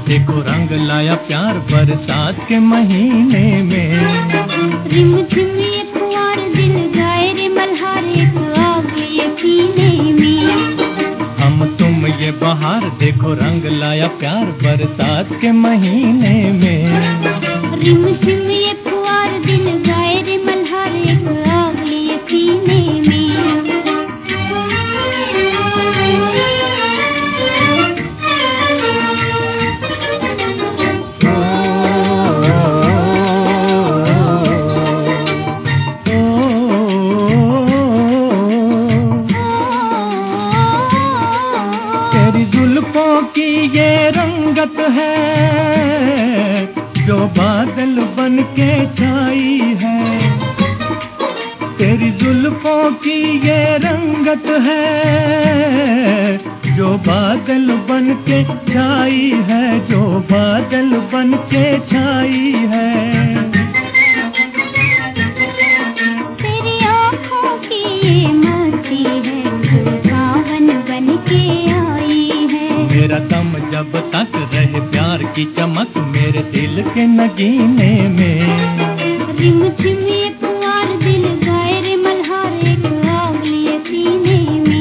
देखो रंग लाया प्यार बरसात के महीने में। रिम झिम ये फुहार दिल गाए रे मल्हार एक आग ये सीने में। हम तुम ये बहार देखो रंग लाया प्यार बरसात के महीने में। रिम झिम ये फुहार दिल गाए रे मल्हार एक आग ये सीने में। की ये रंगत है जो बादल बन के छाई है। तेरी जुल्फों की ये रंगत है जो बादल बन के छाई है, जो बादल बन के छाई है। तेरी आँखों की ये मस्ती है सावन बन के आई है। मेरा दम जब तक रहे प्यार की चमक मेरे दिल के नगीने में। रिम झिम ये फुहार दिल गाए रे मल्हार एक आग ये सीने में।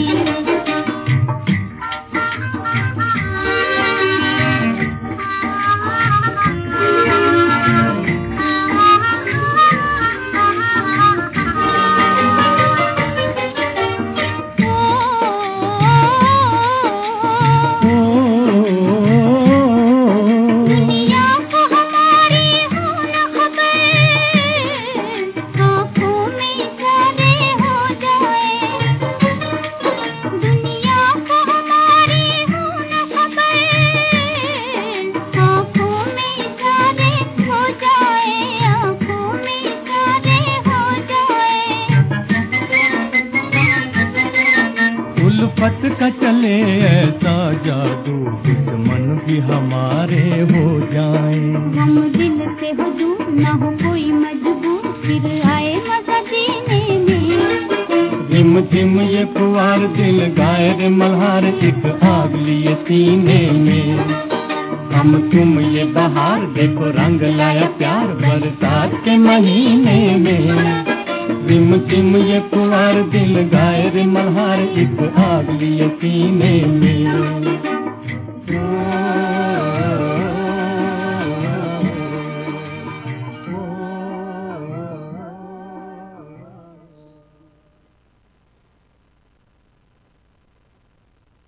उल्फत का चले ऐसा जादू दुश्मन भी हमारे हो जाए। हम दिल से हो दूर न हो कोई मजबूर फिर आए मजा जीने में। रिम झिम ये फुहार दिल गाए रे मल्हार एक आग लिए सीने में। हम तुम ये बहार देखो रंग लाया प्यार बरसात के महीने में। रिम झिम ये फुहार दिल गाए रे मल्हार एक आग लिए सीने में।